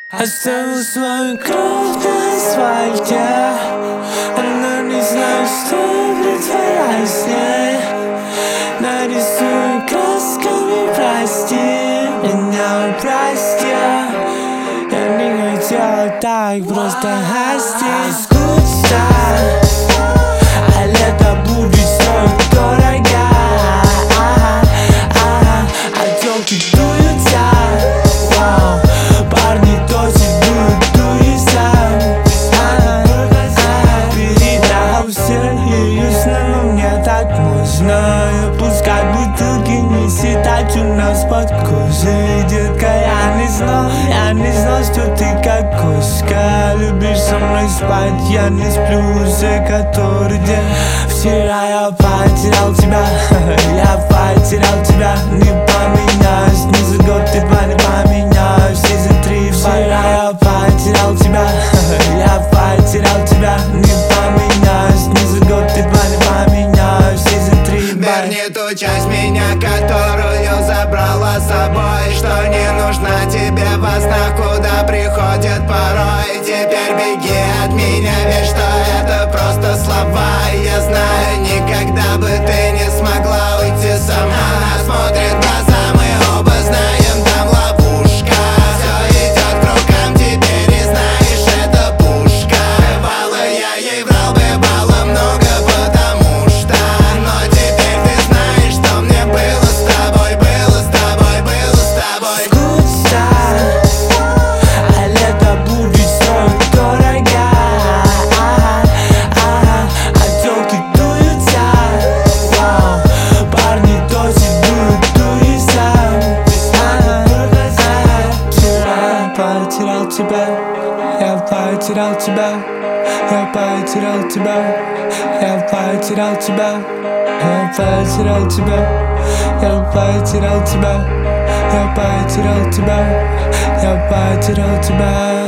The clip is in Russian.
Оставил свою кровь на асфальте. Она не знает, что притворяюсь с ней. Нарисую красками, прости меня, прости. Я не хотела так просто гостить. Скучно, а лето будет стоить дорого. А тёлки дуются, вау. Парни тоже дуются. Передался ее сна, но мне так можно. Пускай бутылки не сидят у нас под кожей. Детка, я не знал, что ты как кошка. Любишь со мной спать, я не сплю уже который день. Вчера я потерял тебя, я потерял тебя. Не поменяешь, ни за год ты два не поменяешь. Season 3, вчера я потерял тебя, я потерял тебя. Не поменяешь, ни за год ты два не поменяешь. Season 3, верни ту часть меня, которую забрала с собой, что не нужна тебе во снах, куда приходит порой. Теперь беги от меня, ведь что это просто слова. Я знаю, никогда бы ты не смогла уйти сама. Она смотрит в глаза, мы оба знаем, там ловушка. Все идет к рукам теперь, и знаешь, это пушка. Бывало, я ей врал, бывало много, потому что. Но теперь ты знаешь, что мне было с тобой, было с тобой, было с тобой. Скучно, а лето будет стоить дорого. А тёлки дуются, вау. Парни тоже дуются. Вчера я потерял тебя, я потерял тебя. Я потерял тебя, я потерял тебя. Я потерял тебя, я потерял тебя. Я потерял тебя, я потерял тебя.